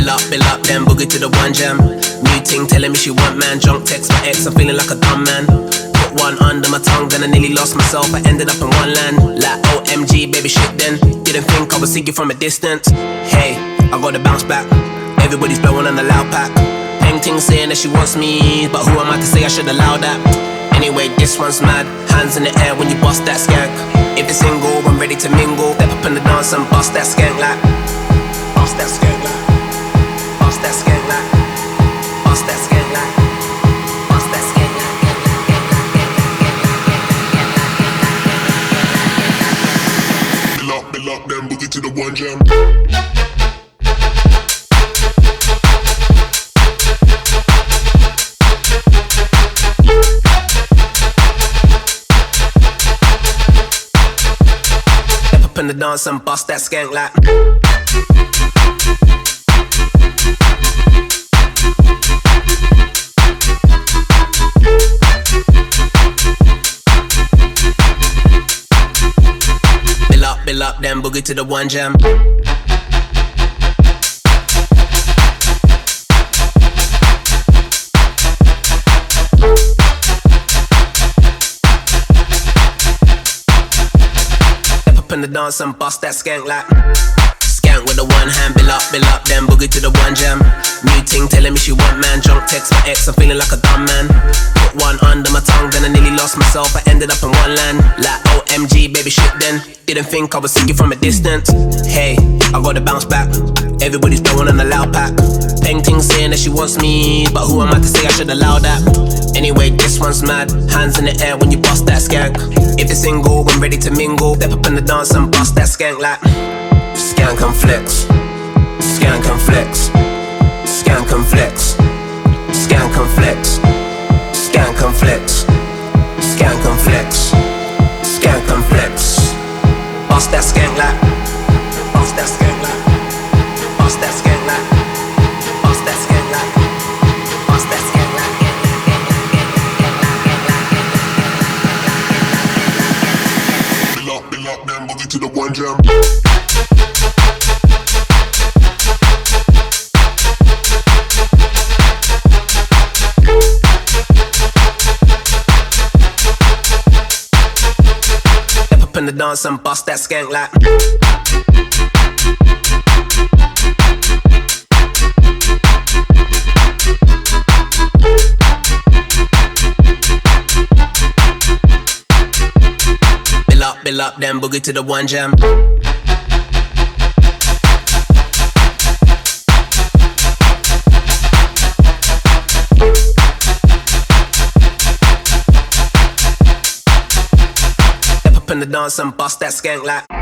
Bill up, then boogie to the one jam. New ting telling me she want man. Drunk text my ex, I'm feeling like a dumb man. Put one under my tongue, then I nearly lost myself. I ended up in one land, like OMG, baby shit then. Didn't think I would see you from a distance. Hey, I gotta bounce back. Everybody's blowing on the loud pack. Ting saying that she wants me, but who am I to say I should allow that? Anyway, this one's mad. Hands in the air when you bust that skank. If it's single, I'm ready to mingle. Step up in the dance and bust that skank like. Bust that skank like. Bust that skank like. Bust that skank like. Bust that skank like. Bill up, then boogie to the one jam. In the dance and bust that skank like. Bill up, then boogie to the one jam. In the dance and bust that skank like. Skank with the one hand, bill up, then boogie to the one jam. New ting telling me she want man. Drunk text my ex, I'm feeling like a dumb man. Put one under my tongue, then I nearly lost myself. I ended up in one land, like OMG, baby shit then. Didn't think I would see you from a distance. Hey, I gotta bounce back. Everybody's blowing on the loud pack. Ting saying that she wants me, but who am I to say I should allow that? Anyway, this one's mad. Hands in the air when you bust that skank. If it's single, I'm ready to mingle. Step up in the dance and bust that skank like. Skank and flex. Skank and flex. Skank and flex. Skank and flex. Skank and flex. Skank and flex. Skank and flex. Bust that skank like. Bust that skank like. Bust that skank like. Bust that skank like. Bust that skank like. Bill up, then boogie to the one jam. Step up in the dance and bust that skank like. Bill up, then boogie to the one jam. Step up in the dance and bust that skank like.